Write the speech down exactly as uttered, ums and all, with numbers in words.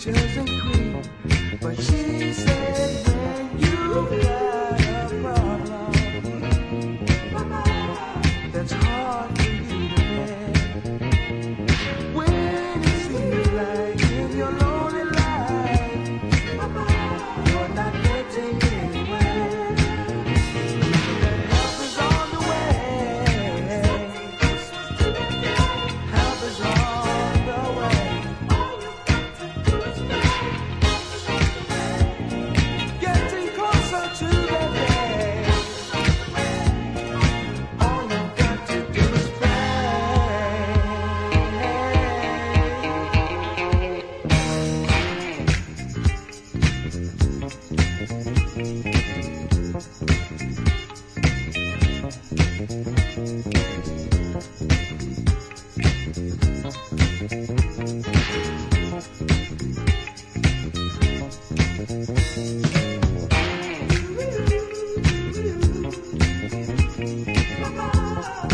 peaches and cream. But she said when you got a problem that's hard for you to bear, when it seems like in your lonely life you're not getting anywhere, help is on the way. Help is on the way. Getting closer to the day. All you've got to do is pray.